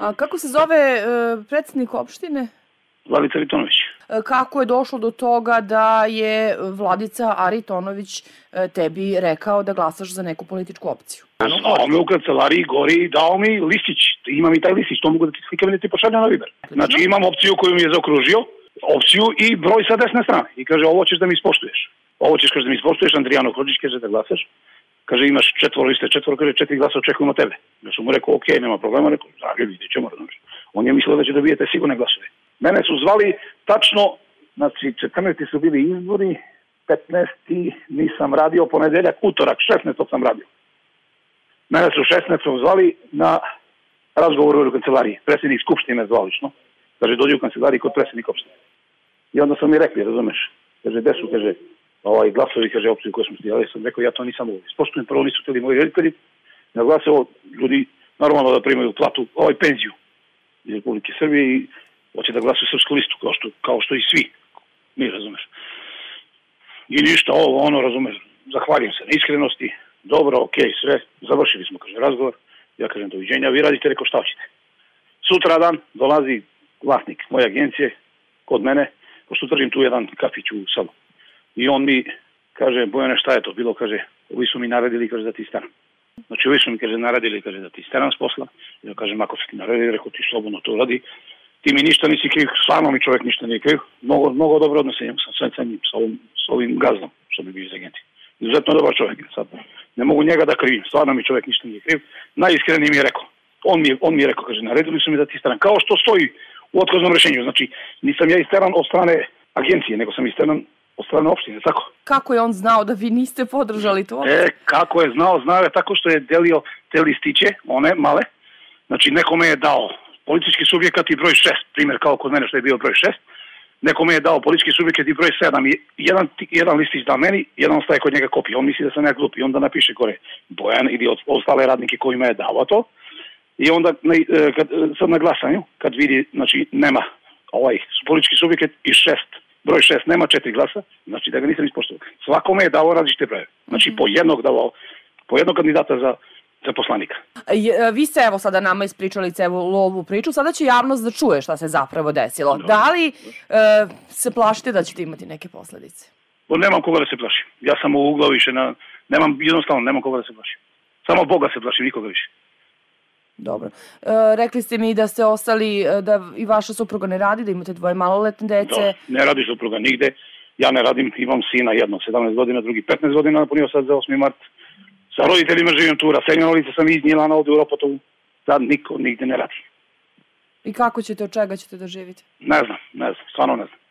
A kako se zove predsjednik opštine? Vladica Aritonović. Kako je došlo do toga da je Vladica Aritonović tebi rekao da glasaš za neku političku opciju? Zvao me u kancelariji, gori i dao mi listić. Imam i taj listić, to mogu da ti slikam i da ti pošaljem na Viber. Znači imam opciju koju mi je zaokružio, opciju i broj sa desne strane. I kaže, ovo ćeš da mi ispoštuješ. Ovo ćeš, kaže, da mi ispoštuješ, Andrijano Hodžić, kaže da glasaš. Kaže, imaš četvoro, kaže, 4 glasa očekujemo tebe. Ja sam mu rekao, okej, nema problema, rekao, vidjet ćemo, razumiješ. On je mislio da će dobijete sigurne glasove. Mene su zvali tačno, znači 14. su bili izbori, 15. nisam radio, ponedeljak, utorak, 16. sam radio. Mene su 16. zvali na razgovor u kancelariji. Predsjednik skupštine zvao lično. Kaže, dođi u kancelariji kod predsjednika opštine. I onda su mi rekli, razumeš, kaže, gde su, kaže, glasovi, kaže, opštine koje smo stijali. Sam rekao, ja to nisam ovdje. Ispoštujem, prvo nisu htjeli moji roditelji. Na glasovo, ljudi normalno da primaju platu, penziju iz Republike Srbije i hoće da glasuju Srpsku listu, kao što i svi. Mi, razumeš. I ništa, razumeš, zahvaljujem se na iskrenosti. Dobro, okej, sve, završili smo, kaže, razgovor. Ja kažem, doviđenja, vi radite, rekao, šta hoćete. Sutradan dolazi vlasnik moje agencije kod mene, pošto držim tu jedan kafić u Salu. I on mi kaže, Bojane, šta je to bilo, kaže, ovi su mi naredili, kaže, da ti staram. Znači, ovi su mi, kaže, naredili, kaže, da ti staram s posla. Ja kažem, ako su ti naredili, rekao, ti slobodno to radi. Ti mi ništa nisi kriv, stvarno mi čovjek ništa nije kriv. Mnogo dobro odnose sam sa njim, s ovim gazdom, što bi bio iz agencije. Izuzetno dobar čovjek. Sad, ne mogu njega da krivim, stvarno mi čovjek ništa nije kriv. Najiskreniji mi je rekao. On mi je rekao, kaže, naredili su mi da ti staram. Kao što stoji u otkaznom rješenju. Znači, nisam ja isteran od strane agencije, nego sam isteran od strane opštine, tako? Kako je on znao da vi niste podržali to? Kako je znao je tako što je delio te listiće, one male. Znači, nekome je dao politički subjekat i broj 6, primjer kao kod mene što je bio broj 6. Nekome je dao politički subjekat i broj 7 i jedan listić da meni, jedan ostaje kod njega kopija. On misli da sam ja glup i onda napiše gore Bojan ili ostale radnike kojima je dao to. I onda sad na glasanju, kad vidi, znači nema politički subjekat i 6, broj 6 nema 4 glasa, znači da ga nisam ispoštovao. Svakome je dao različite brojeve. Znači po jednog kandidata za poslanika. Vi ste evo sada nama ispričali celu ovu priču, sada će javnost da čuje šta se zapravo desilo. Da li se plašite da ćete imati neke posledice? Nemam koga da se plašim. Ja sam u ugla više, nemam koga da se plašim. Samo Boga se plašim, nikoga više. Dobro. Rekli ste mi da ste ostali, da i vaša supruga ne radi, da imate dvoje maloletne dece. Ne radi supruga nigde. Ja ne radim, imam sina jednog 17 godina, drugi 15 godina, napunio sad za 8. mart. Sa roditeljima živim tu, raseljeno lice sam iznijela na ovdje u Ropotovu. Sad niko nigde ne radi. I kako ćete, od čega ćete da živite? Ne znam, stvarno ne znam.